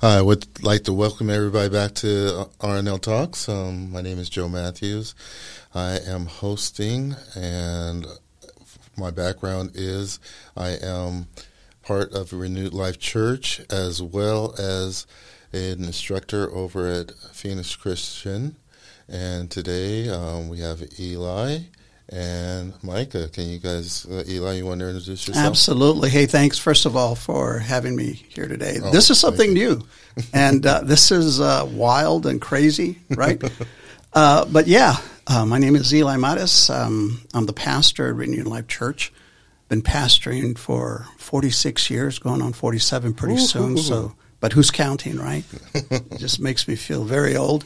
I would like to welcome everybody back to RNL Talks. My name is Joe Matthews. I am hosting, and my background is I am part of Renewed Life Church as well as an instructor over at Phoenix Christian. And today we have Eli and Micah. Can you guys, Eli, you want to introduce yourself? Absolutely. Hey, thanks, first of all, for having me here today. This is something new, and this is wild and crazy, right? But yeah, my name is Eli Mattis. I'm the pastor at Renewed Life Church. Been pastoring for 46 years, going on 47 pretty soon. So, but who's counting, right? It just makes me feel very old.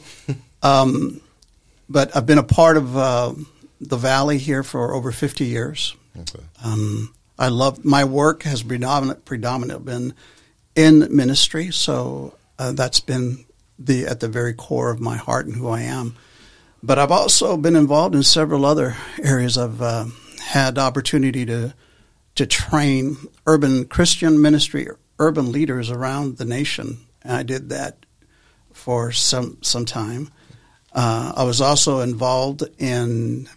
But I've been a part of the Valley here for over 50 years. Okay. I love my work has predominantly been in ministry, so that's been at the very core of my heart and who I am. But I've also been involved in several other areas. I've had opportunity to train urban Christian ministry, urban leaders around the nation, and I did that for some time. I was also involved in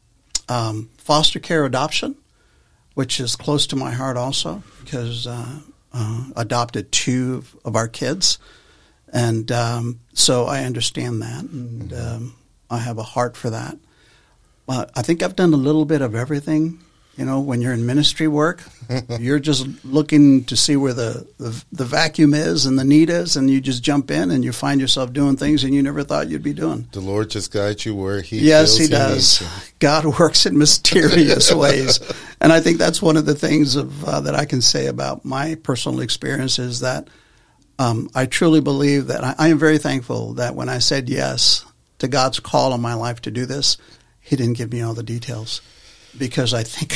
foster care adoption, which is close to my heart also, because adopted 2 of our kids. And so I understand that, and I have a heart for that. I think I've done a little bit of everything. You know, when you're in ministry work, you're just looking to see where the vacuum is and the need is, and you just jump in and you find yourself doing things and you never thought you'd be doing. The Lord just guides you where He Yes, He does. God works in mysterious ways. And I think that's one of the things that I can say about my personal experience is that I truly believe that I am very thankful that when I said yes to God's call on my life to do this, He didn't give me all the details. Because I think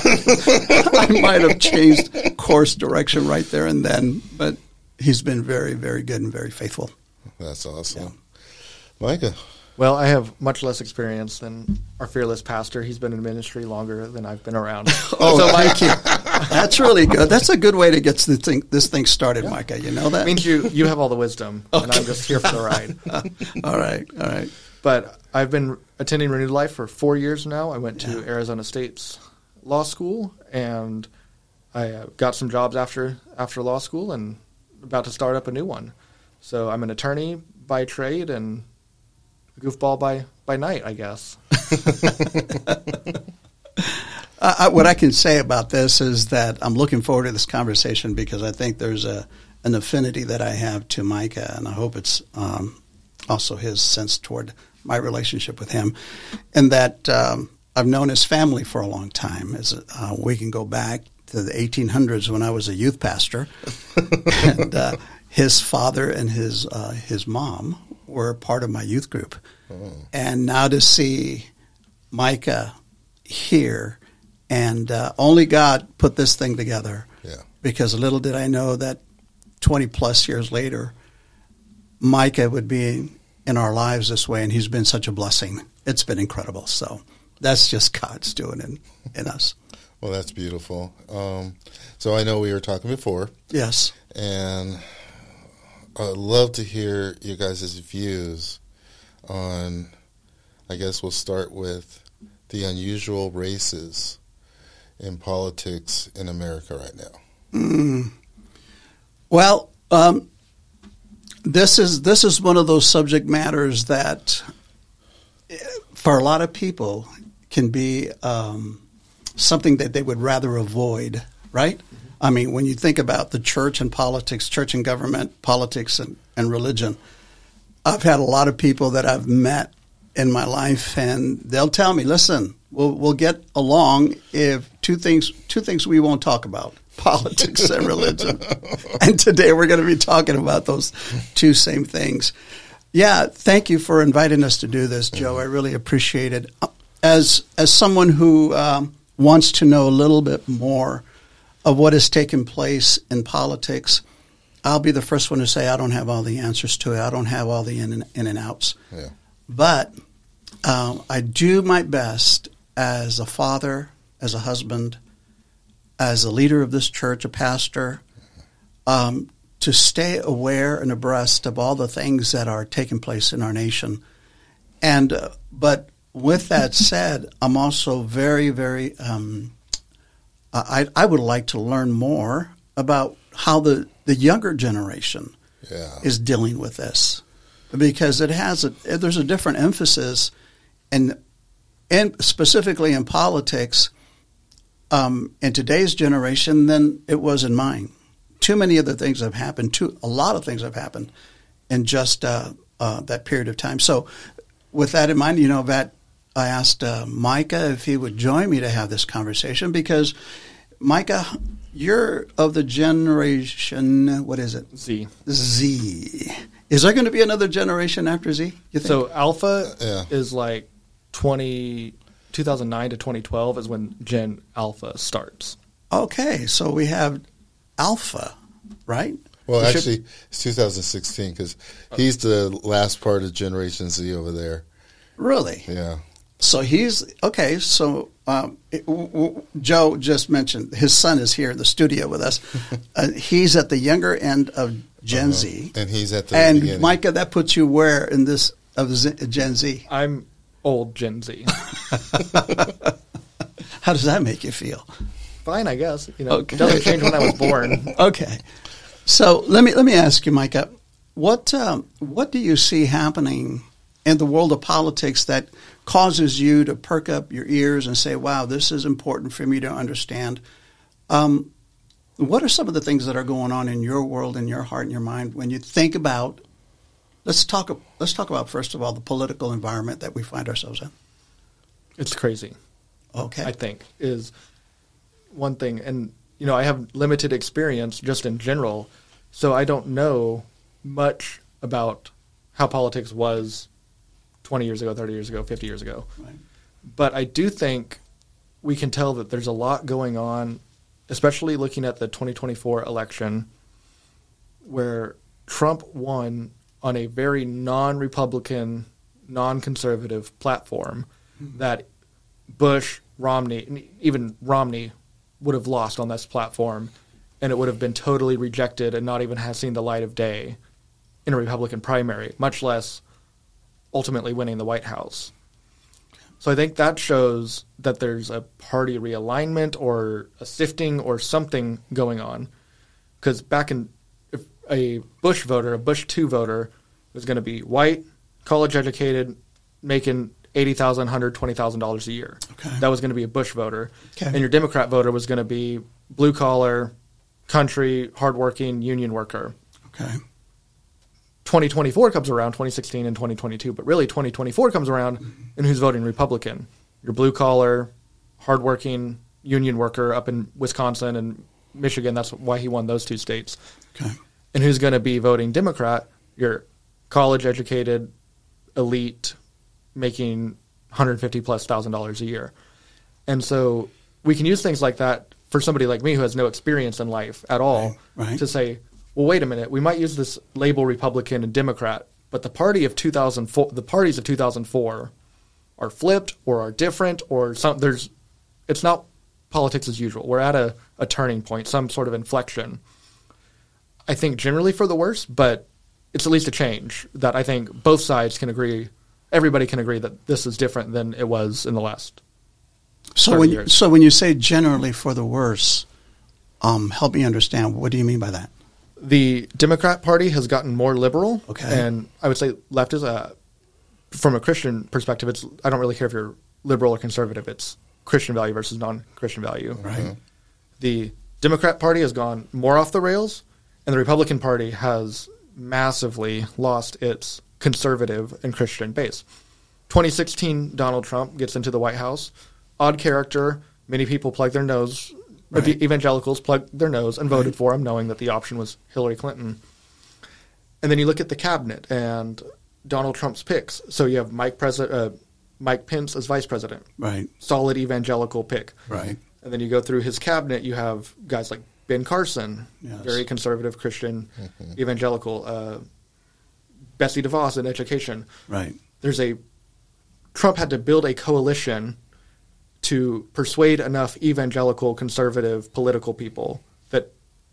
I might have changed course direction right there and then. But He's been very, very good and very faithful. That's awesome. Yeah. Micah? Well, I have much less experience than our fearless pastor. He's been in ministry longer than I've been around. Thank you. That's really good. That's a good way to get this thing started, yeah. Micah. You know that? It means you have all the wisdom, and I'm just here for the ride. All right. But I've been attending Renewed Life for 4 years now. I went to Arizona State's law school, and I got some jobs after law school and about to start up a new one. So I'm an attorney by trade and a goofball by night, I guess. What I can say about this is that I'm looking forward to this conversation because I think there's an affinity that I have to Micah, and I hope it's also his sense toward my relationship with him, and that I've known his family for a long time. We can go back to the 1800s when I was a youth pastor, and his father and his mom were part of my youth group. Oh. And now to see Micah here, and only God put this thing together. Yeah. Because little did I know that 20 plus years later, Micah would be in our lives this way, and he's been such a blessing. It's been incredible. So that's just God's doing in us. Well, that's beautiful. So I know we were talking before. Yes. And I'd love to hear you guys' views on, I guess we'll start with the unusual races in politics in America right now. Well, This is one of those subject matters that, for a lot of people, can be something that they would rather avoid, right? Mm-hmm. I mean, when you think about the church and politics, church and government, politics and religion, I've had a lot of people that I've met in my life, and they'll tell me, "Listen, we'll get along if two things we won't talk about." Politics and religion. And today we're going to be talking about those 2 same things. Yeah, thank you for inviting us to do this, Joe. I really appreciate it. As someone who wants to know a little bit more of what has taken place in politics, I'll be the first one to say I don't have all the answers to it. I don't have all the in and outs. Yeah. But I do my best as a father, as a husband, as a leader of this church, a pastor, to to stay aware and abreast of all the things that are taking place in our nation. And but with that said, I'm also very, very. I would like to learn more about how the younger generation is dealing with this, because there's a different emphasis, and specifically in politics, in today's generation than it was in mine. Too many other things have happened. A lot of things have happened in just that period of time. So, with that in mind, that I asked Micah if he would join me to have this conversation, because Micah, you're of the generation, what is it? Z. Z. Is there going to be another generation after Z, you think? So Alpha is like 2009 to 2012 is when Gen Alpha starts. Okay, so we have Alpha, right? Well, actually, it's 2016 because he's the last part of Generation Z over there. Really? Yeah. So he's okay. So Joe just mentioned his son is here in the studio with us. He's at the younger end of Gen Z, and he's at the beginning. Micah, that puts you where in this of Gen Z? I'm old Gen Z. How does that make you feel? Fine, I guess. It doesn't change when I was born. Okay. So let me ask you, Micah, what do you see happening in the world of politics that causes you to perk up your ears and say, wow, this is important for me to understand? What are some of the things that are going on in your world, in your heart and your mind when you think about, let's talk about, first of all, the political environment that we find ourselves in. It's crazy. Okay. I think is one thing. And, I have limited experience just in general, so I don't know much about how politics was 20 years ago, 30 years ago, 50 years ago. Right. But I do think we can tell that there's a lot going on, especially looking at the 2024 election, where Trump won on a very non-Republican, non-conservative platform that Bush, Romney, and even Romney would have lost on this platform, and it would have been totally rejected and not even have seen the light of day in a Republican primary, much less ultimately winning the White House. So I think that shows that there's a party realignment or a sifting or something going on. Because back in, if a Bush voter, a Bush 2 voter, was going to be white, college educated, making $80,000, $120,000 a year. Okay. That was going to be a Bush voter. Okay. And your Democrat voter was going to be blue collar, country, hardworking, union worker. Okay. 2024 comes around, 2016 and 2022, but really 2024 comes around, and who's voting Republican? Your blue collar, hardworking union worker up in Wisconsin and Michigan. That's why he won those 2 states. Okay. And who's going to be voting Democrat? Your college educated, elite, making $150,000+ a year. And so we can use things like that for somebody like me who has no experience in life at all Right. to say, well, wait a minute, we might use this label Republican and Democrat, but the parties of 2004 are flipped or are different or it's not politics as usual. We're at a turning point, some sort of inflection. I think generally for the worse, but it's at least a change that I think both sides can agree, everybody can agree that this is different than it was in the last 30 years. So when you say generally for the worse, help me understand, what do you mean by that? The Democrat Party has gotten more liberal, okay. And I would say left is from a Christian perspective. I don't really care if you're liberal or conservative. It's Christian value versus non-Christian value. Right. The Democrat Party has gone more off the rails, and the Republican Party has massively lost its conservative and Christian base. 2016, Donald Trump gets into the White House. Odd character. Many people plug their nose. Right. Evangelicals plugged their nose and voted for him, knowing that the option was Hillary Clinton. And then you look at the cabinet and Donald Trump's picks. So you have Mike Pence as vice president. Right. Solid evangelical pick. Right. And then you go through his cabinet, you have guys like Ben Carson, yes. very conservative Christian evangelical. Betsy DeVos in education. Right. Trump had to build a coalition to persuade enough evangelical, conservative, political people that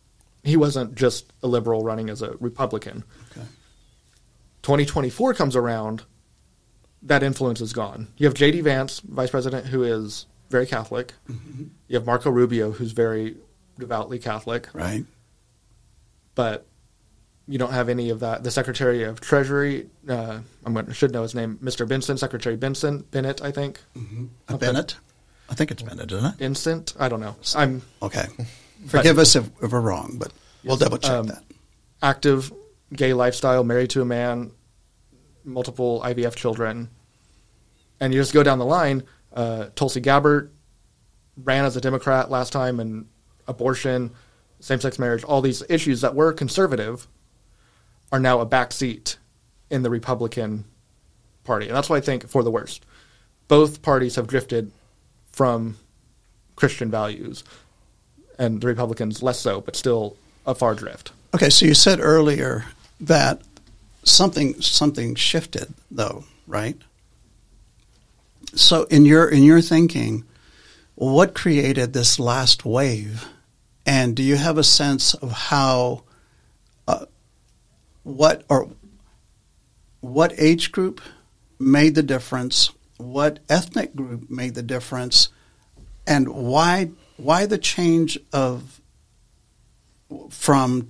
he wasn't just a liberal running as a Republican. Okay. 2024 comes around, that influence is gone. You have J.D. Vance, vice president, who is very Catholic. Mm-hmm. You have Marco Rubio, who's very devoutly Catholic. Right. But you don't have any of that. The Secretary of Treasury, should know his name, Mr. Benson, Secretary Bennett, I think. Mm-hmm. Bennett? I think it's Bennett, isn't it? Vincent? I don't know. Okay. Forgive us if we're wrong, but we'll double check that. Active gay lifestyle, married to a man, multiple IVF children. And you just go down the line. Tulsi Gabbard ran as a Democrat last time, and abortion, same-sex marriage, all these issues that were conservative are now a backseat in the Republican Party. And that's why I think for the worst. Both parties have drifted from Christian values, and the Republicans less so, but still a far drift. Okay, so you said earlier that something shifted, though, right? So in your thinking, what created this last wave? And do you have a sense of how, what age group made the difference, what ethnic group made the difference, and why the change from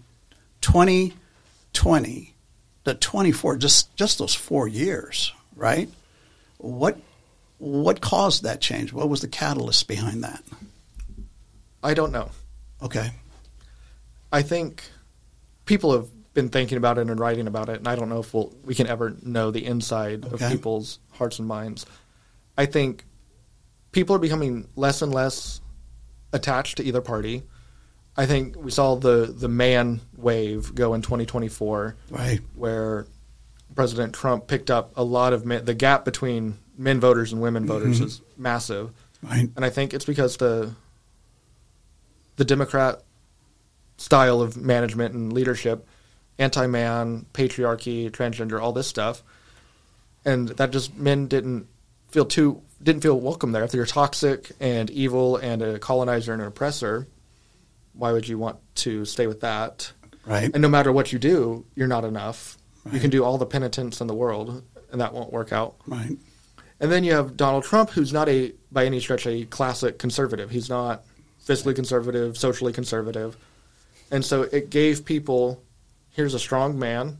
2020 to 24, just those 4 years, right? What caused that change? What was the catalyst behind that? I don't know. Okay. I think people have been thinking about it and writing about it, and I don't know if we can ever know the inside of people's hearts and minds. I think people are becoming less and less attached to either party. I think we saw the man wave go in 2024, right, where President Trump picked up a lot of men. The gap between men voters and women voters is massive. Right. And I think it's because the Democrat style of management and leadership, anti-man, patriarchy, transgender, all this stuff, and that just men didn't feel welcome there. If you're toxic and evil and a colonizer and an oppressor, why would you want to stay with that? Right. And no matter what you do, you're not enough. Right. You can do all the penitence in the world, and that won't work out. Right. And then you have Donald Trump, who's not by any stretch a classic conservative. He's not fiscally conservative, socially conservative. And so it gave people, here's a strong man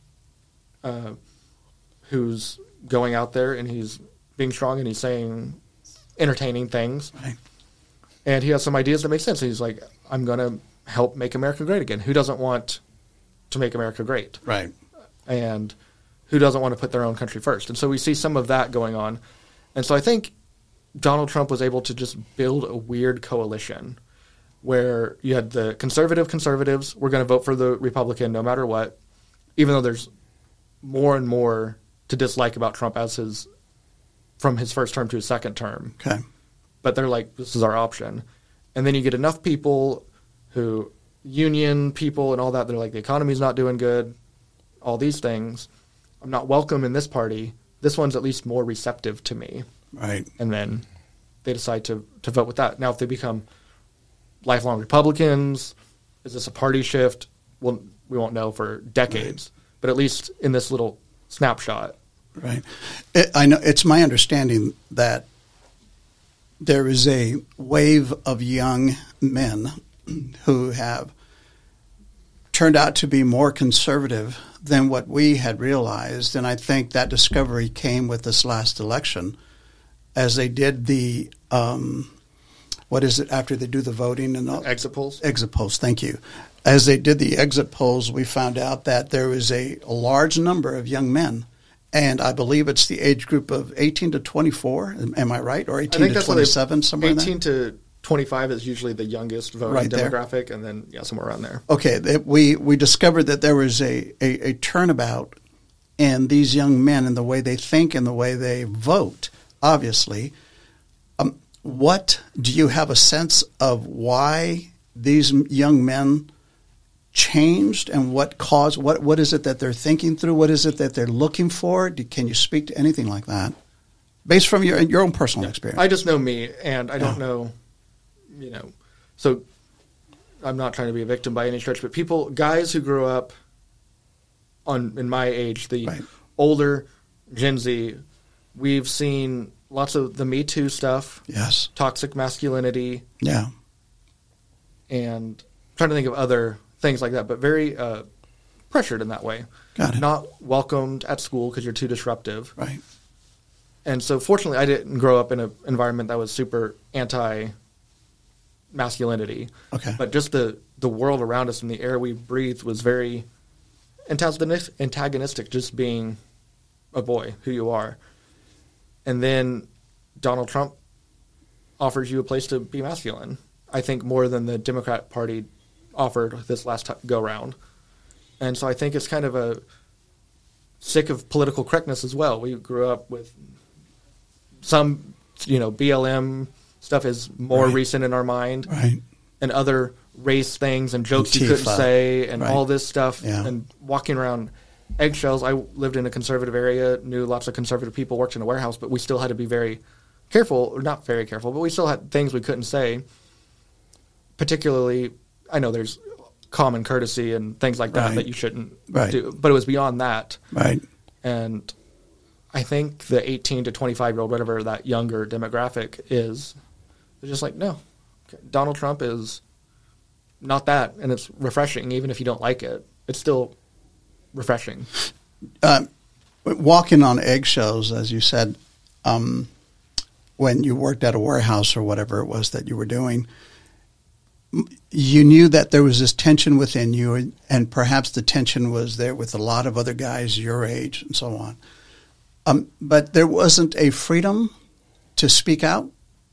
who's going out there and he's being strong and he's saying entertaining things. Right. And he has some ideas that make sense. He's like, I'm going to help make America great again. Who doesn't want to make America great? Right. And who doesn't want to put their own country first? And so we see some of that going on. And so I think Donald Trump was able to just build a weird coalition where you had the conservatives were going to vote for the Republican no matter what, even though there's more and more to dislike about Trump from his first term to his second term. Okay. But they're like, this is our option. And then you get enough people union people and all that, they're like, the economy's not doing good, all these things. I'm not welcome in this party. This one's at least more receptive to me. Right. And then they decide to vote with that. Now, if they become lifelong Republicans, is this a party shift? Well, we won't know for decades. Right. But at least in this little snapshot. Right. I know it's my understanding that there is a wave of young men who have turned out to be more conservative than what we had realized. And I think that discovery came with this last election as they did the, after they do the voting? And exit polls? Exit polls, thank you. As they did the exit polls, we found out that there was a large number of young men, and I believe it's the age group of 18 to 24, am I right? Or 18 to 27, somewhere in there? 18 to 25 is usually the youngest voting demographic, and then somewhere around there. Okay, we discovered that there was a turnabout in these young men and the way they think and the way they vote, obviously. What do you have a sense of why these young men changed and what caused, what is it that they're thinking through? What is it that they're looking for? Can you speak to anything like that based from your own personal experience? I just know me, and I don't know, so I'm not trying to be a victim by any stretch, but guys who grew up in my age, the Right. older Gen Z, we've seen lots of the Me Too stuff, Yes. toxic masculinity, Yeah. and I'm trying to think of other things like that, but very pressured in that way. Got it. Not welcomed at school because you're too disruptive. Right. And so fortunately, I didn't grow up in an environment that was super anti-masculinity. Okay. But just the world around us and the air we breathed was very antagonistic, just being a boy, who you are. And then Donald Trump offers you a place to be masculine, I think more than the Democrat Party offered this last go-round. And so I think it's kind of sick of political correctness as well. We grew up with some, BLM stuff is more Right. recent in our mind. Right. And other race things and jokes you couldn't Antifa. say and Right. all this stuff. Yeah. And walking around eggshells. I lived in a conservative area, knew lots of conservative people, worked in a warehouse, but we still had to be very careful, or not very careful, but we still had things we couldn't say. Particularly, I know there's common courtesy and things like that Right. that you shouldn't Right. do, but it was beyond that. Right. And I think the 18 to 25-year-old, whatever that younger demographic is, they're just like, no, Donald Trump is not that, and it's refreshing. Even if you don't like it, it's still refreshing. Walking on eggshells, as you said, when you worked at a warehouse or whatever it was that you were doing, you knew that there was this tension within you, and perhaps the tension was there with a lot of other guys your age and so on. But there wasn't a freedom to speak out?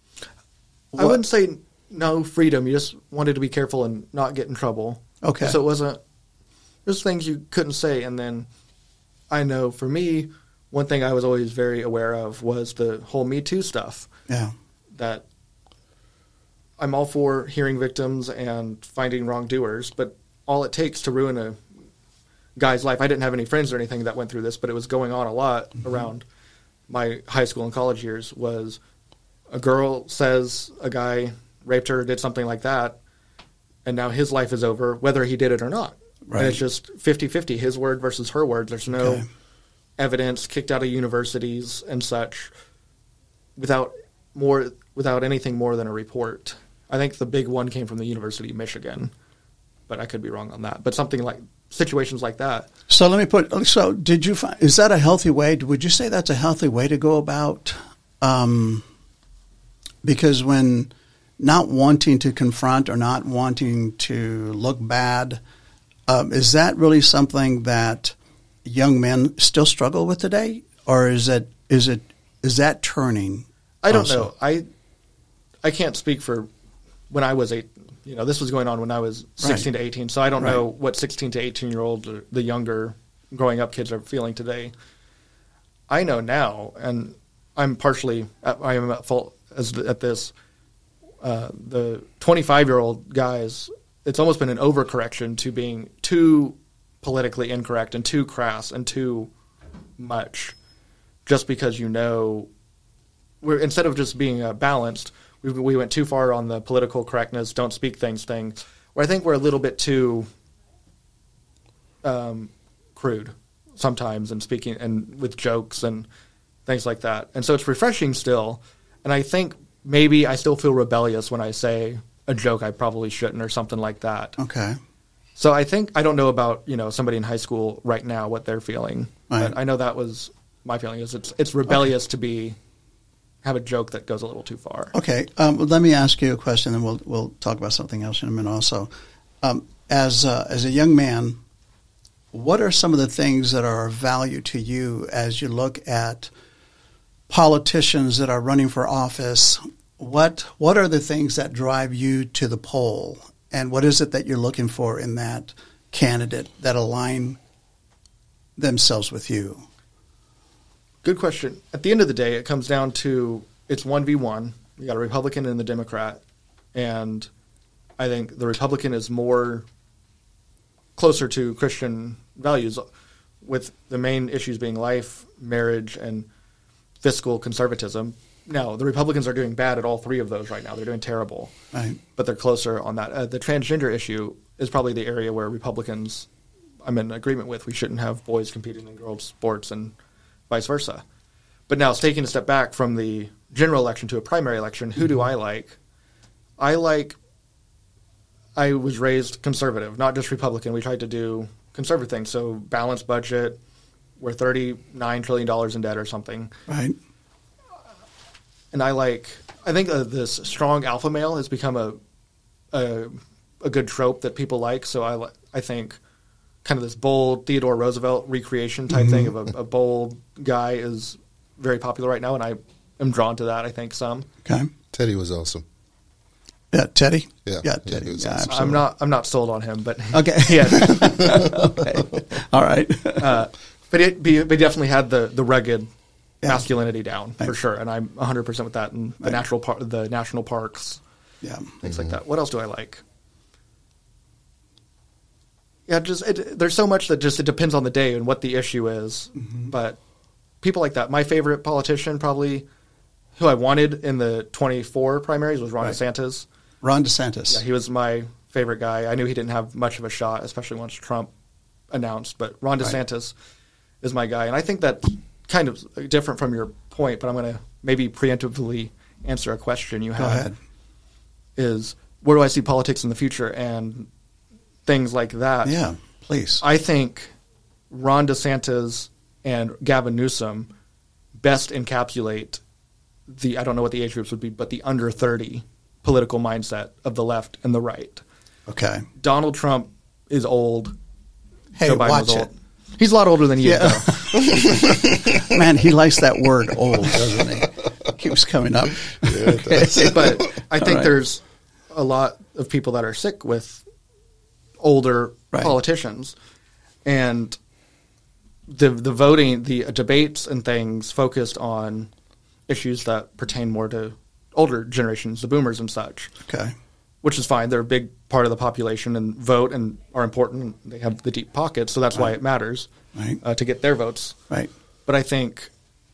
I wouldn't say no freedom. You just wanted to be careful and not get in trouble. Okay. So it wasn't – there's things you couldn't say. And then I know for me, one thing I was always very aware of was the whole Me Too stuff. Yeah. That I'm all for hearing victims and finding wrongdoers, but all it takes to ruin a guy's life – I didn't have any friends or anything that went through this, but it was going on a lot around my high school and college years was a girl says a guy raped her, did something like that, and now his life is over, whether he did it or not. Right. And it's just 50-50, his word versus her word. There's no Okay. evidence, kicked out of universities and such, without anything more than a report. I think the big one came from the University of Michigan, but I could be wrong on that. But something like situations like that. So let me put. So did you find? Is that a healthy way? Would you say that's a healthy way to go about? Because when not wanting to confront or not wanting to look bad, is that really something that young men still struggle with today, or is that turning? I don't also? know. I can't speak for when I was 8. This was going on when I was 16 to 18, so I don't know what 16 to 18-year-old or the younger growing up kids are feeling today. I know now, and I am at fault at this. The 25-year-old guys, it's almost been an overcorrection to being too politically incorrect and too crass and too much, just because we're instead of just being balanced. We went too far on the political correctness, don't speak things, where I think we're a little bit too crude sometimes in speaking and with jokes and things like that. And so it's refreshing still. And I think maybe I still feel rebellious when I say a joke I probably shouldn't or something like that. Okay. So I don't know about, somebody in high school right now, what they're feeling. Right. But I know that was my feeling is it's rebellious to have a joke that goes a little too far. Okay. Let me ask you a question, and we'll talk about something else in a minute also. As a young man, what are some of the things that are of value to you as you look at politicians that are running for office? What are the things that drive you to the poll, and what is it that you're looking for in that candidate that align themselves with you? Good question. At the end of the day, it comes down to it's 1v1. You got a Republican and the Democrat, and I think the Republican is more closer to Christian values, with the main issues being life, marriage, and fiscal conservatism. Now, the Republicans are doing bad at all three of those right now. They're doing terrible. Right. But they're closer on that. The transgender issue is probably the area where Republicans, I'm in agreement with. We shouldn't have boys competing in girls' sports and vice versa. But now, it's taking a step back from the general election to a primary election. Who do I like? I was raised conservative, not just Republican. We tried to do conservative things. So balanced budget. We're $39 trillion in debt or something. Right. And I think this strong alpha male has become a good trope that people like. So I think kind of this bold Theodore Roosevelt recreation type thing of a bold guy is very popular right now, and I am drawn to that, I think, some. Okay. Teddy was awesome. Yeah, Teddy? Yeah, Teddy. he was Yeah, awesome. absolutely. I'm not sold on him, but Okay. yeah. Okay. All right. But he definitely had the rugged Yeah. masculinity down for Right. sure, and I'm 100% with that. And the Right. the national parks, Yeah. things like that. What else do I like? Yeah, there's so much that it depends on the day and what the issue is. But people like that. My favorite politician, probably who I wanted in the 24 primaries, was Ron Right. DeSantis. Ron DeSantis. Yeah, he was my favorite guy. I knew he didn't have much of a shot, especially once Trump announced. But Ron DeSantis is my guy, and I think that's kind of different from your point. But I'm going to maybe preemptively answer a question you Go had. ahead. Is where do I see politics in the future and things like that? Yeah, please. I think Ron DeSantis and Gavin Newsom best encapsulate I don't know what the age groups would be, but the under 30 political mindset of the left and the right. Okay. Donald Trump is old. Hey, Joe Biden watch was it. old. He's a lot older than you, Yeah. though. Man, he likes that word old, doesn't he? It keeps coming up. But I think right. there's a lot of people that are sick with older Right. politicians. And the voting, the debates and things focused on issues that pertain more to older generations, the boomers and such, Okay. which is fine. They're a big part of the population and vote and are important. They have the deep pockets, so that's why it matters Right. to get their votes. Right. But I think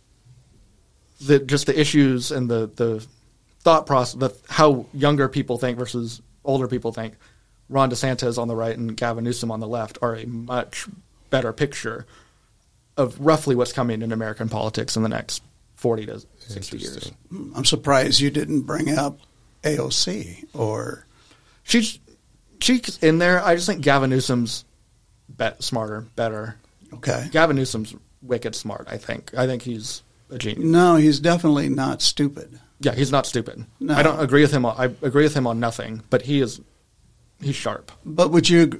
that just the issues and the thought process, how younger people think versus older people think, Ron DeSantis on the right and Gavin Newsom on the left are a much better picture of roughly what's coming in American politics in the next 40 to 60 years. I'm surprised you didn't bring up AOC or She's in there. I just think Gavin Newsom's smarter, better. okay. Gavin Newsom's wicked smart, I think. I think he's a genius. No, he's definitely not stupid. Yeah, he's not stupid. No. I don't agree with him. I agree with him on nothing, but he's sharp. But would you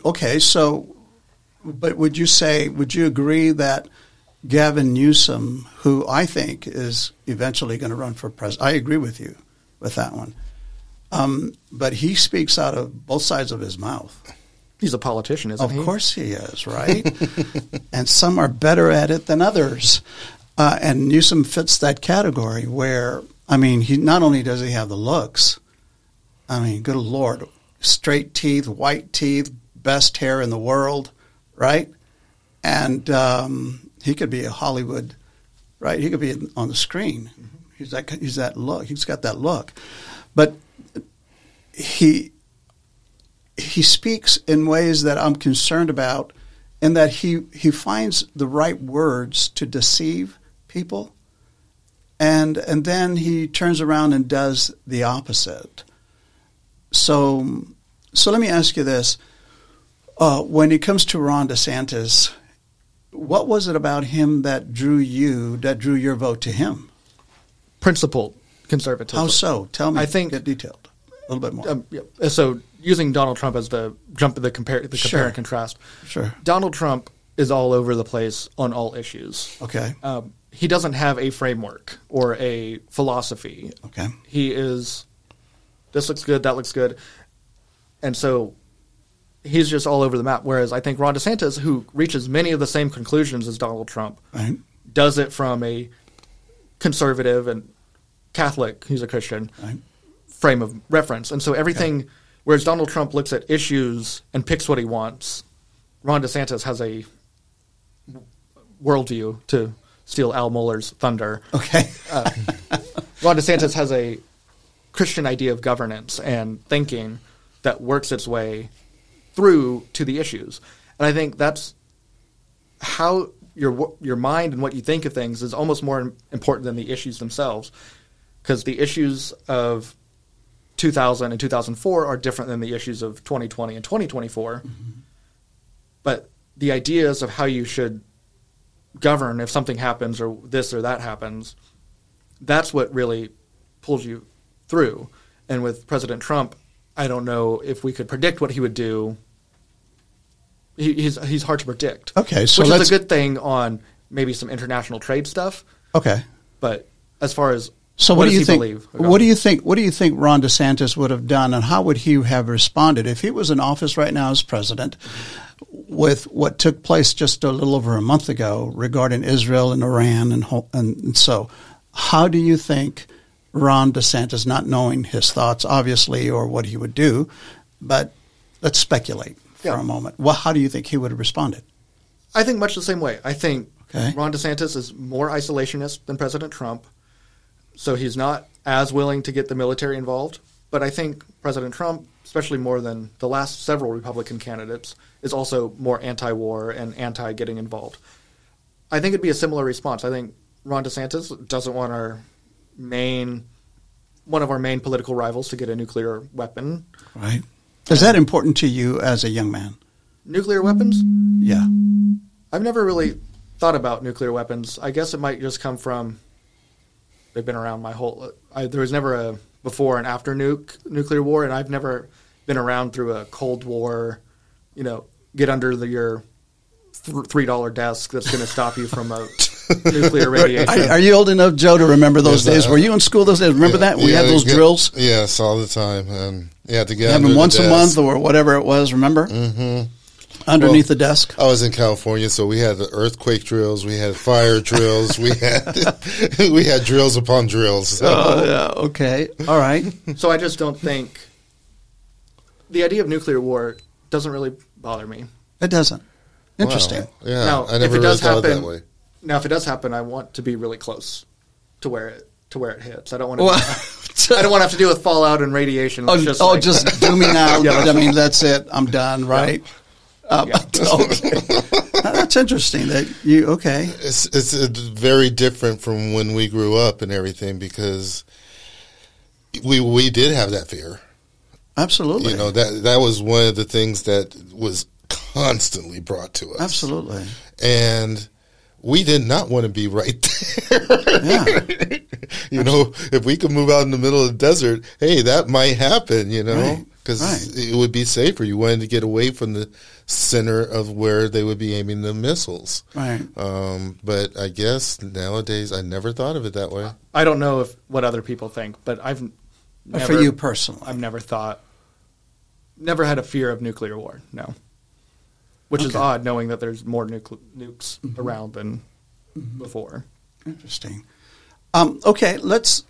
would you agree that Gavin Newsom, who I think is eventually going to run for president, I agree with you with that one. But he speaks out of both sides of his mouth. He's a politician, isn't he? Of course he is, right? And some are better at it than others. And Newsom fits that category where, I mean, he not only does he have the looks, I mean, good Lord, straight teeth, white teeth, best hair in the world, right? And he could be a Hollywood, right? He could be on the screen. He's that look. He's got that look. But he speaks in ways that I'm concerned about, in that he finds the right words to deceive people, and then he turns around and does the opposite. So let me ask you this: when it comes to Ron DeSantis, what was it about him that drew your vote to him? Principled conservatism. How so? Tell me. I think get detailed a little bit more. Yeah. So using Donald Trump as the compare Sure. and contrast. Sure. Donald Trump is all over the place on all issues. Okay. He doesn't have a framework or a philosophy. Okay. He is, this looks good, that looks good. And so he's just all over the map. Whereas I think Ron DeSantis, who reaches many of the same conclusions as Donald Trump, Right. does it from a conservative and Catholic, he's a Christian, Right. frame of reference. And so everything, whereas Donald Trump looks at issues and picks what he wants, Ron DeSantis has a worldview, to steal Al Mohler's thunder. Okay. Ron DeSantis has a Christian idea of governance and thinking that works its way through to the issues. And I think that's how your mind and what you think of things is almost more important than the issues themselves, because the issues of 2000 and 2004 are different than the issues of 2020 and 2024. But the ideas of how you should govern if something happens or this or that happens, that's what really pulls you through. And with President Trump, I don't know if we could predict what he would do. He's hard to predict. Okay, so which is a good thing on maybe some international trade stuff. Okay, but as far as so what do you think? Believe? What do you think? What do you think Ron DeSantis would have done, and how would he have responded if he was in office right now as president, with what took place just a little over a month ago regarding Israel and Iran, and so how do you think Ron DeSantis, not knowing his thoughts obviously or what he would do, but let's speculate for a moment. Well, how do you think he would have responded? I think much the same way. I think Ron DeSantis is more isolationist than President Trump, so he's not as willing to get the military involved. But I think President Trump, especially more than the last several Republican candidates, is also more anti-war and anti-getting involved. I think it'd be a similar response. I think Ron DeSantis doesn't want one of our main political rivals to get a nuclear weapon. Right. Is that important to you as a young man? Nuclear weapons? Yeah. I've never really thought about nuclear weapons. I guess it might just come from they've been around my whole there was never a before and after nuclear war, and I've never been around through a Cold War, get under your $3 desk that's going to stop you from a nuclear radiation. Are you old enough, Joe, to remember those days? Were you in school those days? Remember that? We had those drills? Yes, all the time. And to get have them once a month or whatever it was, remember? Mm-hmm. Underneath the desk? I was in California, so we had the earthquake drills, we had fire drills, we had drills upon drills. So. Oh, yeah, okay. All right. So I just don't think the idea of nuclear war doesn't really bother me. It doesn't. Interesting. Wow. Yeah, now, I never really thought that way. Now, if it does happen, I want to be really close to where it hits. I don't want to. I don't want to have to deal with fallout and radiation. Just do me now. I mean, that's it. I'm done. Right. Yeah. That's interesting. That you okay? It's very different from when we grew up and everything, because we did have that fear. Absolutely. That was one of the things that was constantly brought to us. Absolutely. And we did not want to be right there. Yeah. If we could move out in the middle of the desert, hey, that might happen, because it would be safer. You wanted to get away from the center of where they would be aiming the missiles. Right. But I guess nowadays I never thought of it that way. I don't know what other people think, but I've never, for you personally, I've never had a fear of nuclear war. No. Which is odd, knowing that there's more nukes around than before. Interesting. Okay, let's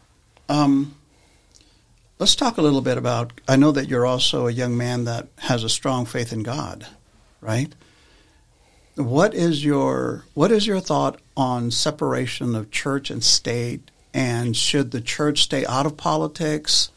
talk a little bit about. I know that you're also a young man that has a strong faith in God, right? What is your thought on separation of church and state, and should the church stay out of politics?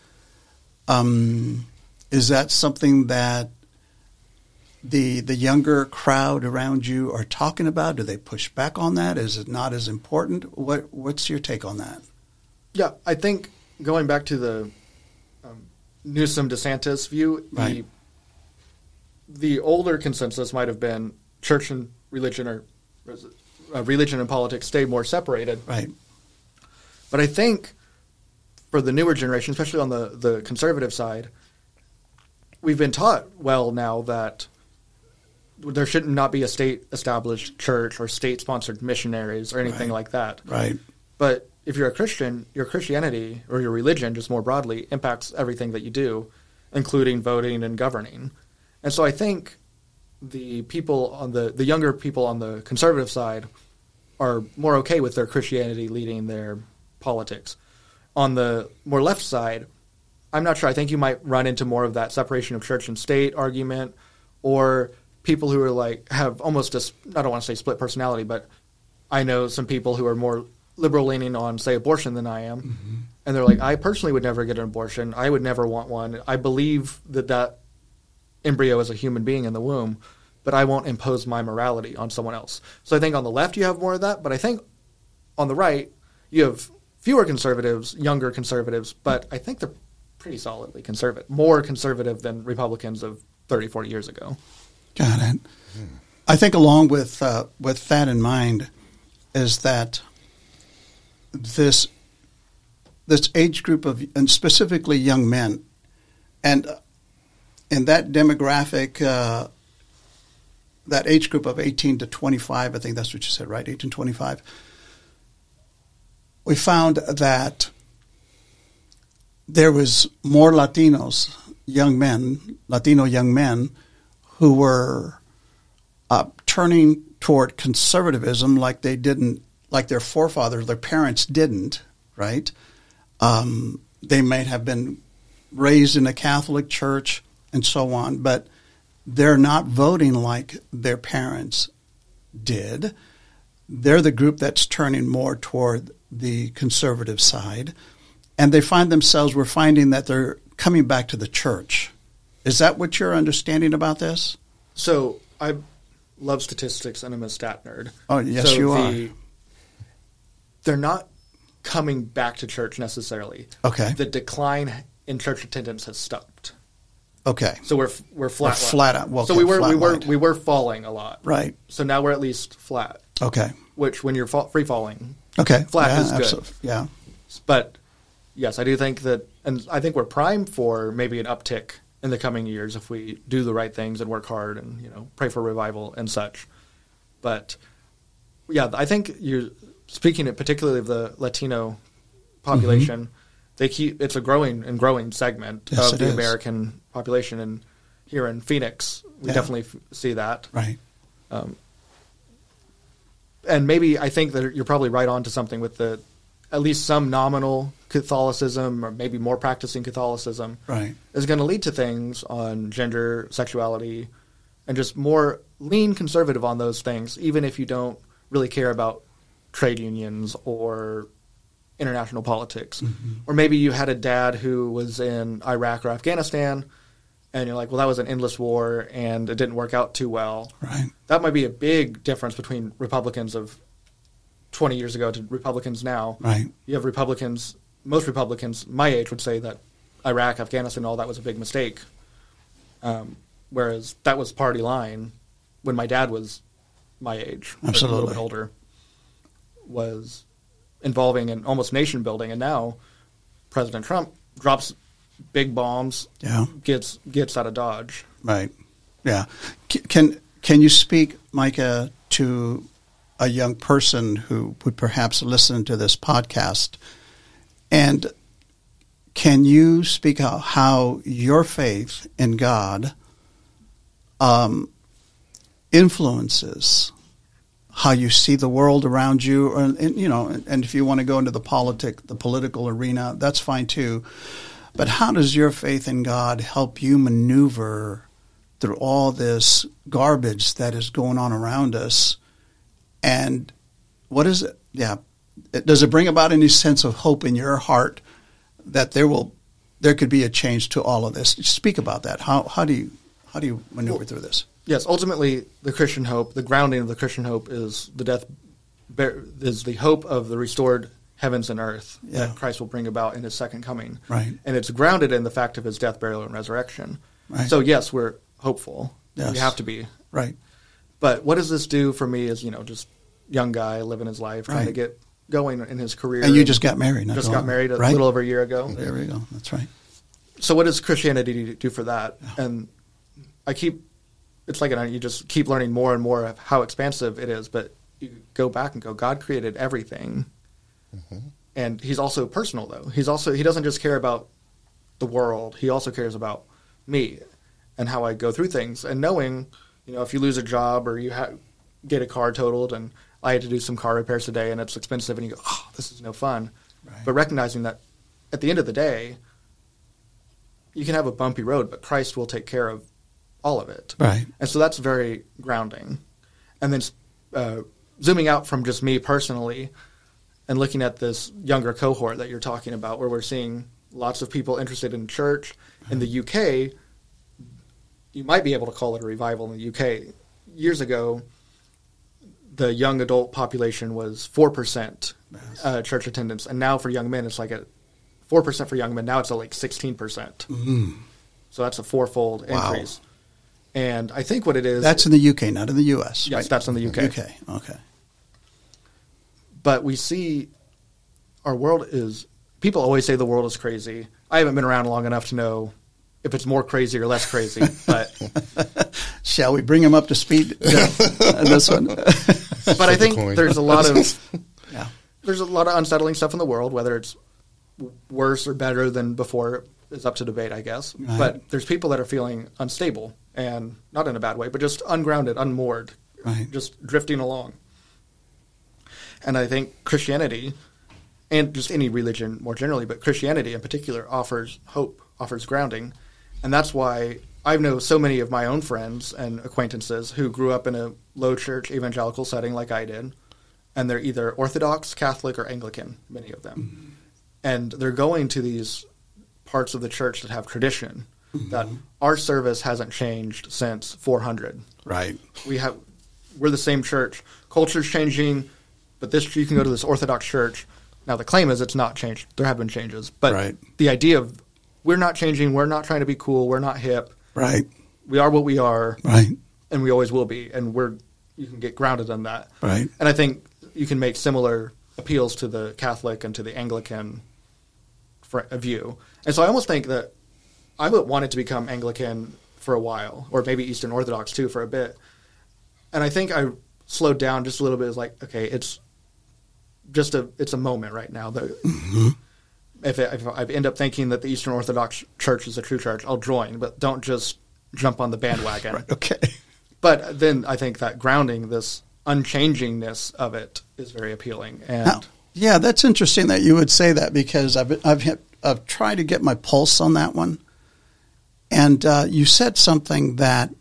Is that something that the younger crowd around you are talking about? Do they push back on that? Is it not as important? What's your take on that? Yeah, I think going back to the Newsom DeSantis view, right. the older consensus might have been church and religion, or religion and politics stay more separated. Right. But I think for the newer generation, especially on the conservative side, we've been taught well now that there should not be a state-established church or state-sponsored missionaries or anything like that. Right. But if you're a Christian, your Christianity or your religion, just more broadly, impacts everything that you do, including voting and governing. And so I think the people on the younger people on the conservative side are more okay with their Christianity leading their politics. On the more left side, I'm not sure. I think you might run into more of that separation of church and state argument, or people who are have almost I don't want to say split personality, but I know some people who are more liberal leaning on, say, abortion than I am. and they're like, I personally would never get an abortion. I would never want one. I believe that embryo is a human being in the womb, but I won't impose my morality on someone else. So I think on the left you have more of that, but I think on the right you have fewer conservatives, younger conservatives, but I think they're pretty solidly conservative, more conservative than Republicans of 30, 40 years ago. Got it. I think along with that in mind is that this age group of, and specifically young men, and in that demographic, that age group of 18 to 25, I think that's what you said, right? 18 to 25. We found that there was more Latinos, Latino young men, who were turning toward conservatism like they didn't, like their forefathers, their parents didn't, right? They may have been raised in a Catholic church and so on, but they're not voting like their parents did. They're the group that's turning more toward the conservative side. And we're finding that they're coming back to the church. Is that what you're understanding about this? So I love statistics, and I'm a stat nerd. Oh, yes, you are. They're not coming back to church necessarily. Okay. The decline in church attendance has stopped. Okay. So we're flat. Flat out. Well, so we were falling a lot. Right. So now we're at least flat. Okay. Which, when you're free falling, okay, flat is good. Absolutely. Yeah. But yes, I do think that, and I think we're primed for maybe an uptick in the coming years if we do the right things and work hard and pray for revival and such. But yeah, I think you're speaking particularly of the Latino population. Mm-hmm. It's a growing segment of the American population, and here in Phoenix, we definitely see that. Right. And maybe I think that you're probably right on to something with at least some nominal Catholicism, or maybe more practicing Catholicism, right, is going to lead to things on gender, sexuality, and just more lean conservative on those things, even if you don't really care about trade unions or international politics. Mm-hmm. Or maybe you had a dad who was in Iraq or Afghanistan, and you're like, well, that was an endless war, and it didn't work out too well. Right. That might be a big difference between Republicans of 20 years ago to Republicans now. Right. You have Republicans, most Republicans my age would say that Iraq, Afghanistan, all that was a big mistake. Whereas that was party line when my dad was my age, absolutely, a little bit older, was involving in almost nation building. And now President Trump drops big bombs, gets out of Dodge. Right. Yeah. Can you speak, Micah, to a young person who would perhaps listen to this podcast, and can you speak how your faith in God influences how you see the world around you, and if you want to go into the political arena, that's fine too. But how does your faith in God help you maneuver through all this garbage that is going on around us? And what is it? Yeah. Does it bring about any sense of hope in your heart that there could be a change to all of this? Speak about that. How do you maneuver through this? Yes, ultimately the Christian hope, the grounding of the Christian hope is the hope of the restored heavens and earth that Christ will bring about in his second coming. Right. And it's grounded in the fact of his death, burial, and resurrection. Right. So yes, we're hopeful. Yes. You have to be. Right. But what does this do for me as, just young guy living his life, trying to get going in his career. And you just got married. Got married a little over a year ago. There we go. That's right. So what does Christianity do for that? Yeah. And it's like you just keep learning more and more of how expansive it is, but you go back and go, God created everything. Mm-hmm. And he's also personal, though. He doesn't just care about the world. He also cares about me and how I go through things. And knowing, if you lose a job or you get a car totaled, and I had to do some car repairs today and it's expensive, and you go, oh, this is no fun. Right. But recognizing that at the end of the day, you can have a bumpy road, but Christ will take care of all of it. Right. And so that's very grounding. And then zooming out from just me personally, and looking at this younger cohort that you're talking about, where we're seeing lots of people interested in church. In the UK, you might be able to call it a revival in the UK. Years ago, the young adult population was 4% church attendance, and now for young men, it's like 4% for young men. Now it's at like 16%. Mm-hmm. So that's a fourfold increase. And I think what it is... That's in the UK, not in the US, yes, right? That's in the UK. Okay. But we see our world is... People always say the world is crazy. I haven't been around long enough to know if it's more crazy or less crazy. But shall we bring him up to speed on this one? But I think there's a lot of there's a lot of unsettling stuff in the world, whether it's worse or better than before is up to debate, I guess. Right. But there's people that are feeling unstable, and not in a bad way, but just ungrounded, unmoored, just drifting along. And I think Christianity, and just any religion more generally, but Christianity in particular, offers hope, offers grounding. And that's why I know so many of my own friends and acquaintances who grew up in a low church evangelical setting like I did, and they're either Orthodox, Catholic, or Anglican, many of them. Mm-hmm. And they're going to these parts of the church that have tradition, that our service hasn't changed since 400. Right. We're the same church. Culture's changing, but you can go to this Orthodox church. Now, the claim is it's not changed. There have been changes. But the idea of we're not changing, we're not trying to be cool, we're not hip. Right. We are what we are. Right. And we always will be. And you can get grounded in that. Right. And I think you can make similar appeals to the Catholic and to the Anglican view. And so I almost think that I would want it to become Anglican for a while, or maybe Eastern Orthodox too for a bit. And I think I slowed down just a little bit. It's like, okay, it's a moment right now. If I end up thinking that the Eastern Orthodox Church is a true church, I'll join, but don't just jump on the bandwagon. Right, okay. But then I think that grounding, this unchangingness of it, is very appealing. And yeah, that's interesting that you would say that, because I've tried to get my pulse on that one. And you said something that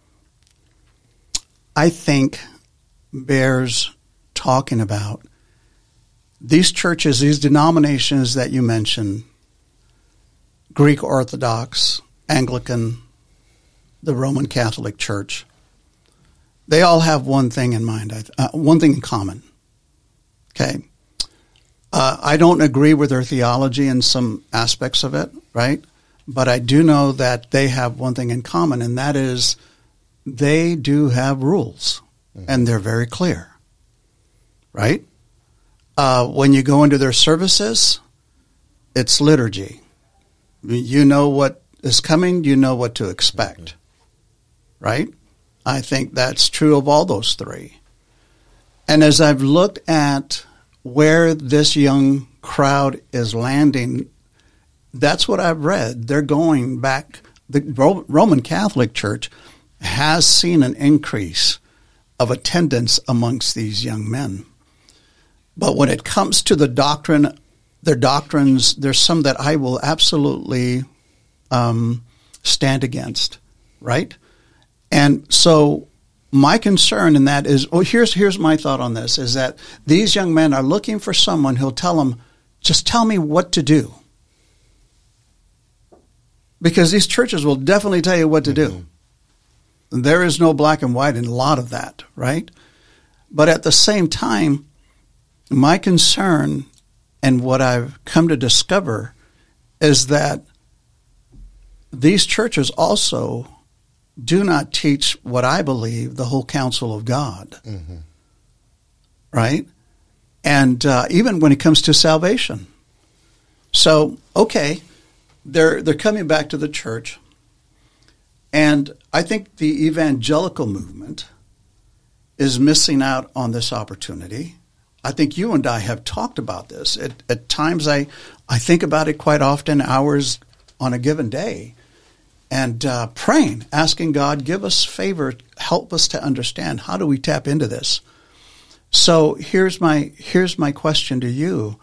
I think bears talking about. These churches, these denominations that you mentioned, Greek Orthodox, Anglican, the Roman Catholic Church, they all have one thing in mind, one thing in common. Okay. I don't agree with their theology in some aspects of it, right? But I do know that they have one thing in common, and that is they do have rules, and they're very clear, right? When you go into their services, it's liturgy. You know what is coming, you know what to expect, right? I think that's true of all those three. And as I've looked at where this young crowd is landing, that's what I've read. They're going back. The Roman Catholic Church has seen an increase of attendance amongst these young men. But when it comes to the doctrine, their doctrines, there's some that I will absolutely stand against, right? And so my concern in that is, here's my thought on this, is that these young men are looking for someone who'll tell them, just tell me what to do. Because these churches will definitely tell you what to do. There is no black and white in a lot of that, right? But at the same time, my concern and what I've come to discover is that these churches also do not teach what I believe the whole counsel of God, right? And even when it comes to salvation. So, okay, they're coming back to the church, and I think the evangelical movement is missing out on this opportunity. I think you and I have talked about this. At times I think about it quite often, hours on a given day, and praying, asking God, give us favor, help us to understand. How do we tap into this? So here's my question to you.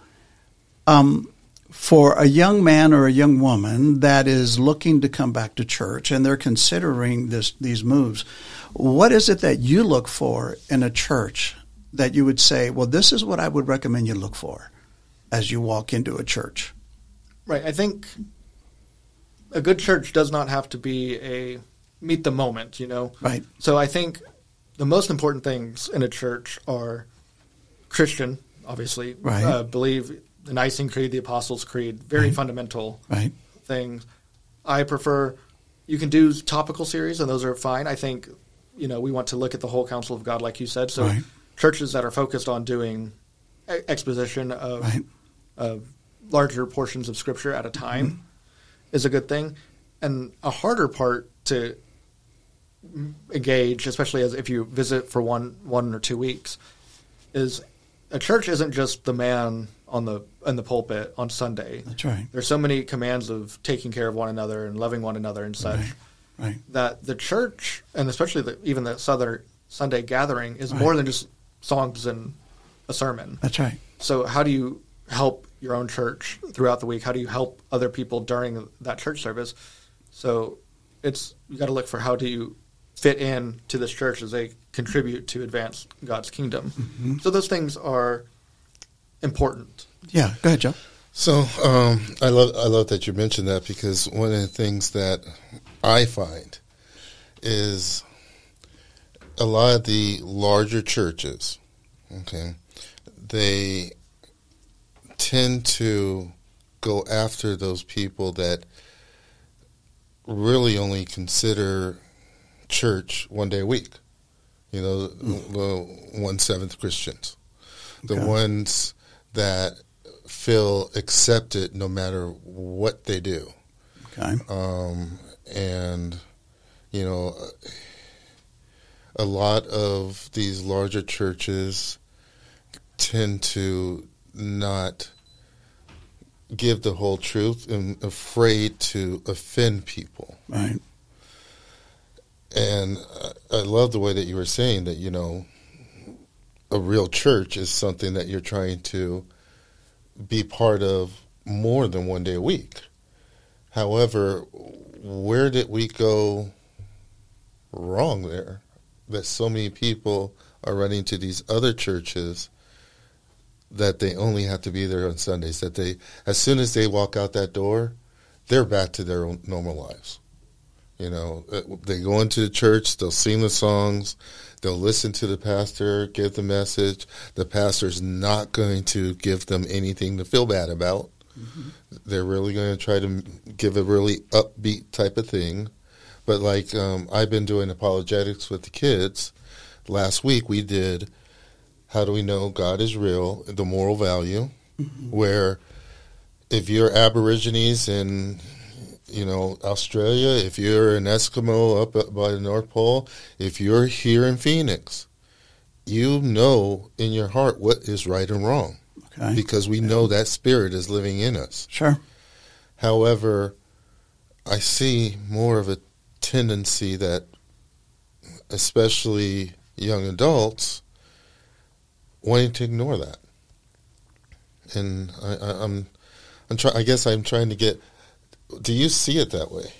For a young man or a young woman that is looking to come back to church and they're considering these moves, what is it that you look for in a church that you would say, well, this is what I would recommend you look for as you walk into a church? Right. I think a good church does not have to be a meet the moment, Right. So I think the most important things in a church are Christian, obviously. Right. Believe the Nicene Creed, the Apostles' Creed, very fundamental things. I prefer, you can do topical series, and those are fine. I think, we want to look at the whole counsel of God, like you said. So churches that are focused on doing exposition of larger portions of Scripture at a time is a good thing. And a harder part to engage, especially as if you visit for one or 2 weeks, is a church isn't just the man in the pulpit on Sunday. That's right. There's so many commands of taking care of one another and loving one another and such. Right. That the church, and especially even the Southern Sunday gathering, is more than just songs and a sermon. That's right. So how do you help your own church throughout the week? How do you help other people during that church service? So you got to look for how do you fit in to this church as they contribute to advance God's kingdom. Mm-hmm. So those things are important. Yeah, go ahead, Joe. So I love that you mentioned that, because one of the things that I find is a lot of the larger churches, they tend to go after those people that really only consider church one day a week. The 1/7 Christians, the ones that feel accepted no matter what they do. Okay. And a lot of these larger churches tend to not give the whole truth and afraid to offend people. Right. And I love the way that you were saying that, a real church is something that you're trying to be part of more than one day a week. However, where did we go wrong there? That so many people are running to these other churches that they only have to be there on Sundays, that as soon as they walk out that door, they're back to their own normal lives. They go into the church, they'll sing the songs, they'll listen to the pastor, give the message. The pastor's not going to give them anything to feel bad about. Mm-hmm. They're really going to try to give a really upbeat type of thing. But I've been doing apologetics with the kids. Last week we did How Do We Know God Is Real, the moral value, where if you're Aborigines in Australia, if you're an Eskimo up by the North Pole, if you're here in Phoenix, you know in your heart what is right and wrong. Okay. Because we know that spirit is living in us. Sure. However, I see more of a tendency that, especially young adults, wanting to ignore that. And I guess I'm trying to get. Do you see it that way?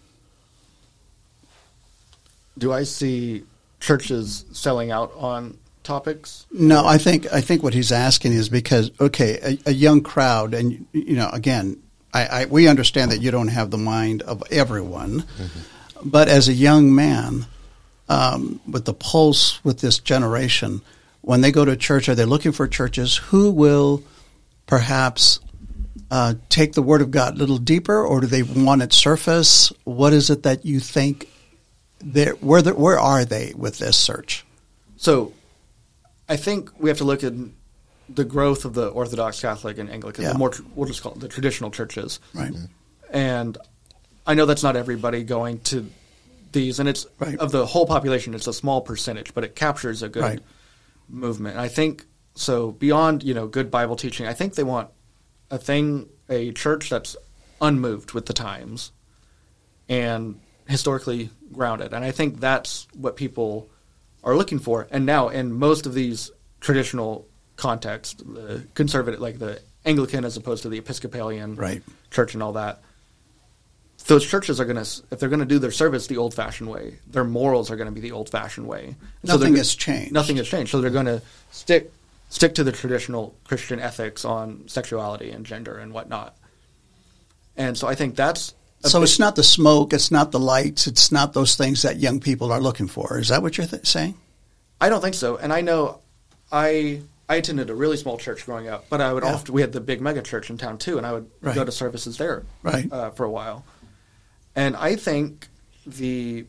Do I see churches selling out on topics? No, I think what he's asking is because, a young crowd, and again, we understand that you don't have the mind of everyone, but as a young man, with the pulse with this generation, when they go to church, are they looking for churches who will perhaps take the Word of God a little deeper, or do they want it surface? What is it that you think? Where are they with this search? So, I think we have to look at the growth of the Orthodox, Catholic, and Anglican. Yeah. We'll just call it the traditional churches, right? And I know that's not everybody going to these, and it's of the whole population. It's a small percentage, but it captures a good movement. And I think so. Beyond good Bible teaching, I think they want a church that's unmoved with the times and historically grounded. And I think that's what people are looking for. And now in most of these traditional contexts, the conservative, like the Anglican as opposed to the Episcopalian church and all that, those churches are going to, if they're going to do their service the old-fashioned way, their morals are going to be the old-fashioned way. Nothing has changed. Nothing has changed. So they're going to stick to the traditional Christian ethics on sexuality and gender and whatnot. And so I think that's... So it's not the smoke, it's not the lights, it's not those things that young people are looking for. Is that what you're saying? I don't think so. And I know I attended a really small church growing up, but I would often, we had the big mega church in town too, and I would go to services there for a while. And I think the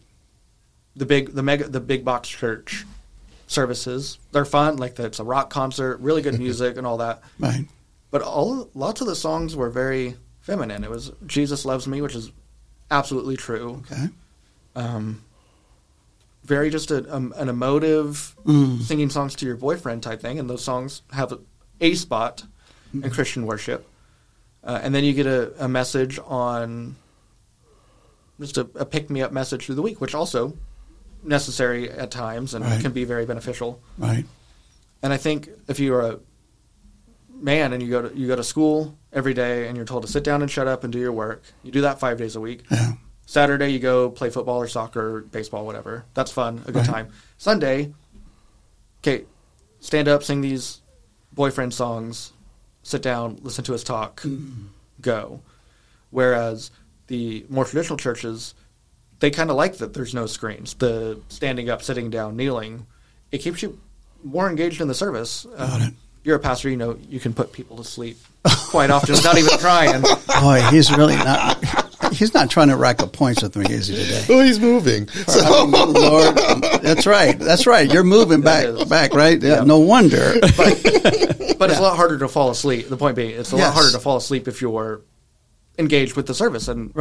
big box church services, they're fun, like it's a rock concert, really good music and all that. Right. But lots of the songs were very feminine. It was Jesus Loves Me, which is absolutely true. Okay. Very just an emotive singing songs to your boyfriend type thing, and those songs have a spot in Christian worship. And then you get a message on just a pick-me-up message through the week, which also necessary at times and can be very beneficial. Right. And I think if you're a man and you go to school every day and you're told to sit down and shut up and do your work, you do that 5 days a week. Yeah. Saturday, you go play football or soccer, or baseball, whatever. That's fun, a good time. Sunday, okay, stand up, sing these boyfriend songs, sit down, listen to us talk, go. Whereas the more traditional churches, they kind of like that there's no screens. The standing up, sitting down, kneeling, it keeps you more engaged in the service. You're a pastor, you can put people to sleep quite often without even trying. Boy, he's really not... He's not trying to rack up points with me, is he, today? Oh, he's moving. Lord, that's right. You're moving back, right? Yeah, no wonder. But it's a lot harder to fall asleep. The point being, it's a lot harder to fall asleep if you're engaged with the service and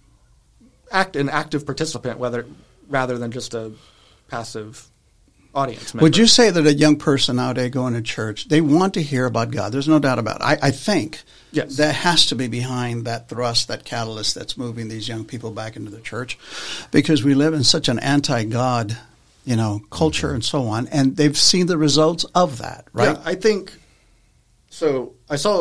an active participant, rather than just a passive audience member. Would you say that a young person nowadays going to church, they want to hear about God? There's no doubt about it. I think that has to be behind that thrust, that catalyst that's moving these young people back into the church, because we live in such an anti-God, culture and so on, and they've seen the results of that, right? Yeah, I think so.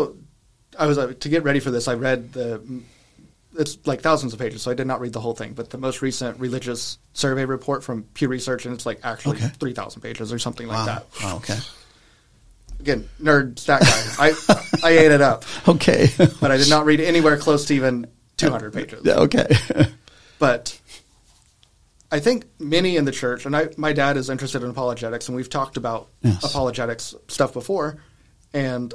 To get ready for this, I read it's like thousands of pages, so I did not read the whole thing, but the most recent religious survey report from Pew Research, and it's like actually 3,000 pages or something like that. Oh, okay. Again, nerd stat guy. I ate it up. Okay. But I did not read anywhere close to even 200 pages. Okay. But I think many in the church, and my dad is interested in apologetics, and we've talked about apologetics stuff before, and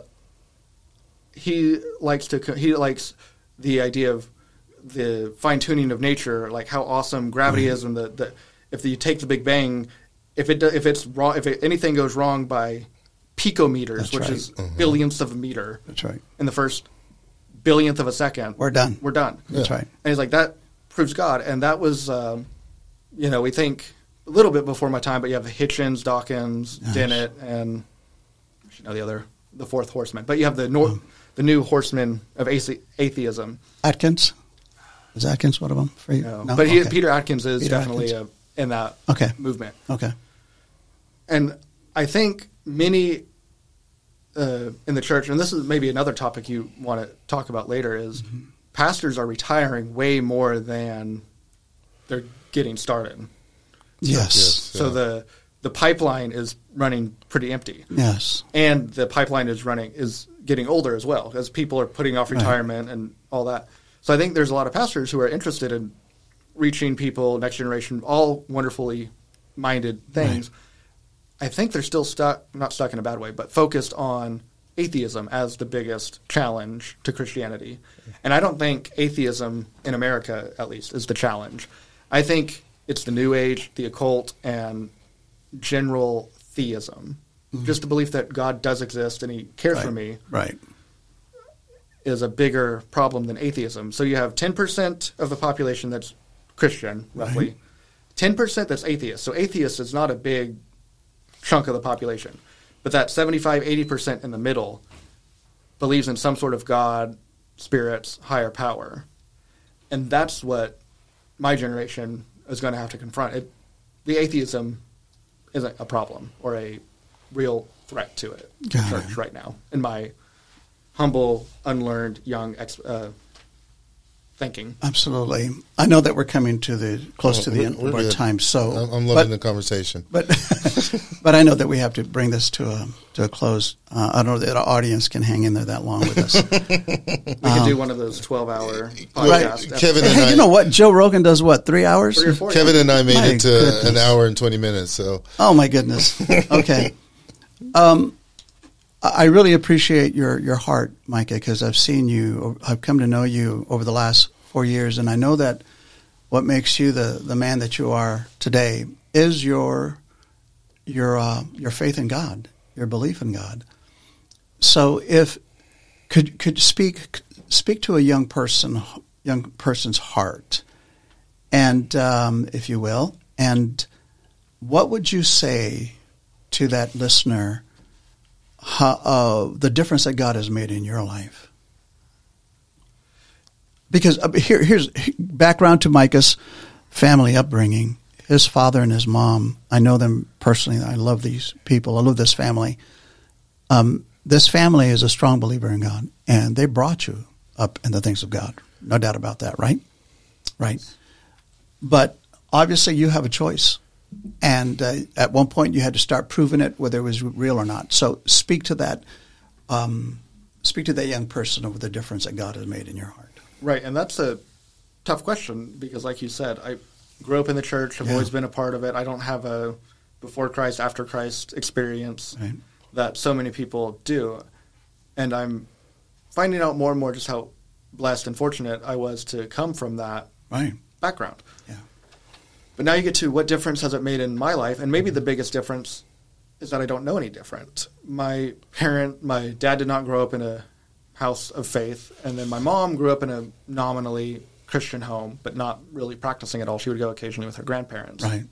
he likes the idea of the fine-tuning of nature, like how awesome gravity is, and if you take the Big Bang, if anything goes wrong by picometers, which is billionths of a meter, that's right, in the first billionth of a second, we're done. That's right. And he's like, that proves God, and that was, we think a little bit before my time, but you have the Hitchens, Dawkins, Dennett, and the fourth horseman, but you have the new horseman of atheism. Atkins? Is Atkins one of them for you? No. But Peter Atkins is definitely in that movement. Okay. And I think many in the church, and this is maybe another topic you want to talk about later, is pastors are retiring way more than they're getting started. Yes. So the pipeline is running pretty empty. Yes. And the pipeline is getting older as well, as people are putting off retirement and all that. So I think there's a lot of pastors who are interested in reaching people, next generation, all wonderfully minded things. Right. I think they're still not stuck in a bad way, but focused on atheism as the biggest challenge to Christianity. And I don't think atheism in America, at least, is the challenge. I think it's the New Age, the occult, and general theism. Just the belief that God does exist and he cares for me is a bigger problem than atheism. So you have 10% of the population that's Christian, roughly. 10% that's atheist. So atheist is not a big chunk of the population. But that 75, 80% in the middle believes in some sort of God, spirits, higher power. And that's what my generation is going to have to confront. The atheism isn't a problem or a real threat to it, church right now, in my humble, unlearned, young thinking. Absolutely. I know that we're coming to close to the end of our good. time. So I'm loving the conversation. But but I know that we have to bring this to a close. I don't know that our audience can hang in there that long with us. We could do one of those 12-hour Right. podcasts. Kevin and Hey, you know what? Joe Rogan does what? 3 hours? 3 or 4. Kevin and I made My it to goodness. an hour and 20 minutes. So Oh my goodness. Okay. I really appreciate your heart, Micah, because I've seen you. I've come to know you over the last 4 years, and I know that what makes you the man that you are today is your faith in God, your belief in God. So, if could speak to a young person's heart, and if you will, and what would you say to that listener? The difference that God has made in your life. Because here's background to Micah's family upbringing. His father and his mom, I know them personally. I love these people. I love this family. This family is a strong believer in God, and they brought you up in the things of God. No doubt about that, right? Right. But obviously you have a choice. And at one point, you had to start proving it, whether it was real or not. So speak to that young person over the difference that God has made in your heart. Right, and that's a tough question because, like you said, I grew up in the church. I've always been a part of it. I don't have a before Christ, after Christ experience that so many people do. And I'm finding out more and more just how blessed and fortunate I was to come from that background. Yeah. But now you get to what difference has it made in my life? And maybe the biggest difference is that I don't know any different. My dad did not grow up in a house of faith. And then my mom grew up in a nominally Christian home, but not really practicing at all. She would go occasionally with her grandparents. Right.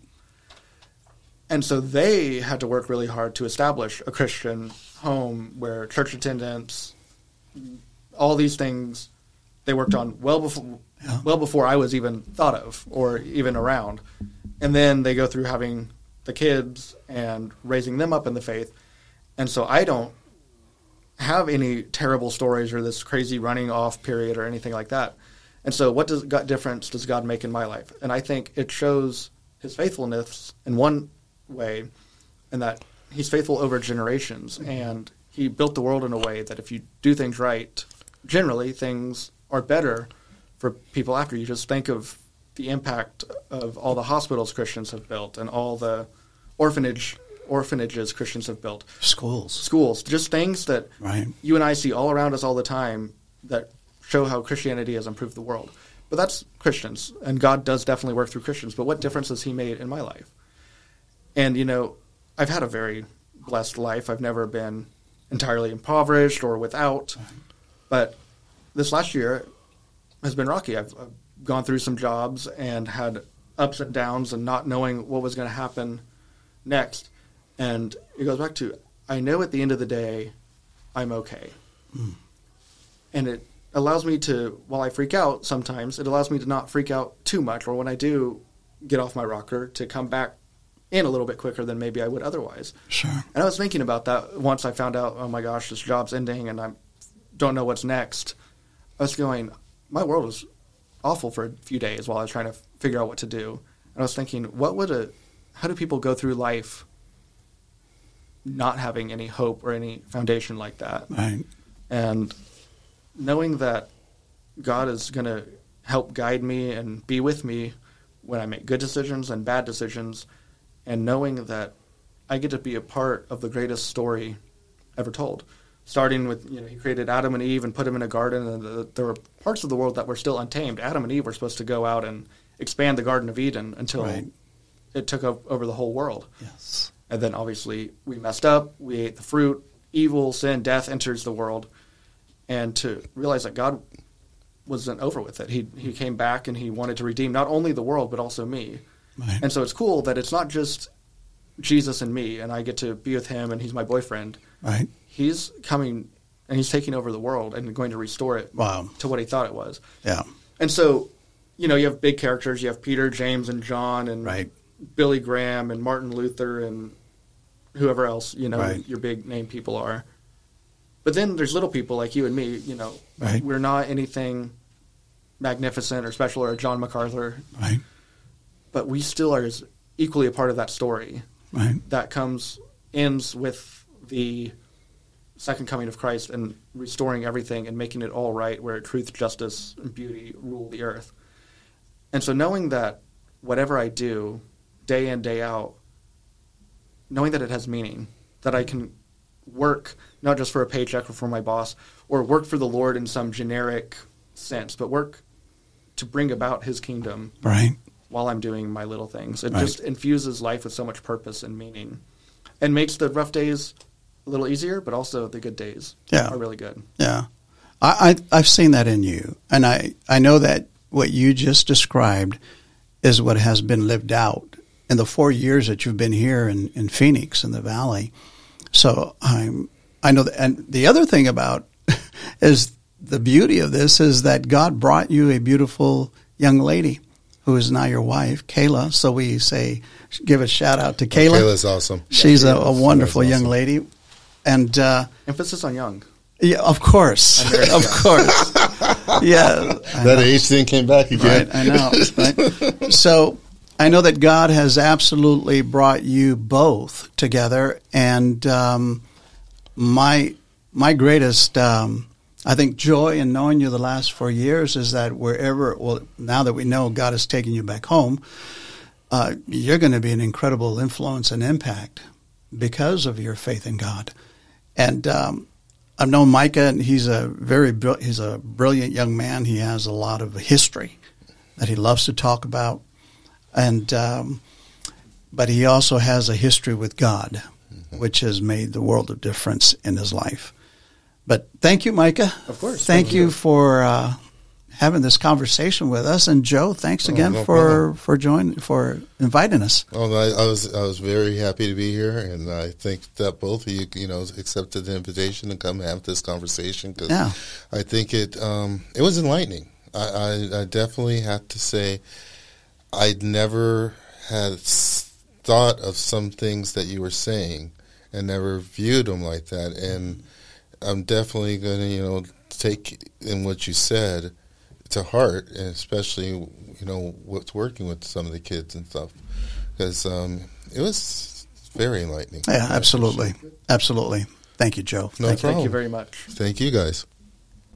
And so they had to work really hard to establish a Christian home where church attendance, all these things they worked on well before I was even thought of or even around. And then they go through having the kids and raising them up in the faith. And so I don't have any terrible stories or this crazy running off period or anything like that. And so what difference does God make in my life? And I think it shows his faithfulness in one way, in that he's faithful over generations. And he built the world in a way that if you do things right, generally things are better for people after you. Just think of the impact of all the hospitals Christians have built and all the orphanages Christians have built. Schools. Just things that you and I see all around us all the time that show how Christianity has improved the world. But that's Christians, and God does definitely work through Christians. But what difference has he made in my life? And, I've had a very blessed life. I've never been entirely impoverished or without. But this last year has been rocky. I've gone through some jobs and had ups and downs and not knowing what was going to happen next. And it goes back to, I know at the end of the day, I'm okay. And it allows me to, while I freak out sometimes, it allows me to not freak out too much, or when I do get off my rocker, to come back in a little bit quicker than maybe I would otherwise. Sure. And I was thinking about that once I found out, oh my gosh, this job's ending and I don't know what's next. I was going, my world was awful for a few days while I was trying to figure out what to do. And I was thinking, how do people go through life not having any hope or any foundation like that? Right. And knowing that God is going to help guide me and be with me when I make good decisions and bad decisions, and knowing that I get to be a part of the greatest story ever told. Starting with, he created Adam and Eve and put them in a garden, and there were parts of the world that were still untamed. Adam and Eve were supposed to go out and expand the Garden of Eden until it took over the whole world. Yes. And then obviously we messed up, we ate the fruit, evil, sin, death enters the world. And to realize that God wasn't over with it. He came back and he wanted to redeem not only the world but also me. Right. And so it's cool that it's not just Jesus and me and I get to be with him and he's my boyfriend. Right. He's coming and he's taking over the world and going to restore it to what he thought it was. Yeah. And so, you have big characters. You have Peter, James, and John, and Billy Graham, and Martin Luther, and whoever else, your big name people are. But then there's little people like you and me, we're not anything magnificent or special or a John MacArthur. Right. But we still are equally a part of that story. Right. That ends with the second coming of Christ and restoring everything and making it all right, where truth, justice, and beauty rule the earth. And so knowing that whatever I do, day in, day out, knowing that it has meaning, that I can work not just for a paycheck or for my boss, or work for the Lord in some generic sense, but work to bring about his kingdom Right. while I'm doing my little things. It Right. just infuses life with so much purpose and meaning and makes the rough days a little easier, but also the good days are really good. Yeah. I've seen that in you. And I know that what you just described is what has been lived out in the 4 years that you've been here in Phoenix, in the Valley. So I know that. And the other thing about is the beauty of this is that God brought you a beautiful young lady who is now your wife, Kayla. So we give a shout out to Kayla. Kayla's awesome. She's a wonderful Kayla's young awesome. lady. And Emphasis on young. yeah, of course. Of course. Yeah. That age thing came back again. Right, I know. Right? So I know that God has absolutely brought you both together, and my greatest, I think, joy in knowing you the last 4 years is that now that we know God is taking you back home, you're going to be an incredible influence and impact because of your faith in God. And I've known Micah, and he's a brilliant young man. He has a lot of history that he loves to talk about, and but he also has a history with God, which has made the world of difference in his life. But thank you, Micah. Of course. Thank you for having this conversation with us. And Joe, thanks again for inviting us. Well, I was very happy to be here, and I think that both of you, accepted the invitation to come have this conversation, because I think it was enlightening. I definitely have to say I'd never had thought of some things that you were saying and never viewed them like that, and I'm definitely going to take in what you said to heart, and especially what's working with some of the kids and stuff, because it was very enlightening. Yeah, absolutely. Thank you, Joe. No problem. Thank you very much. Thank you, guys.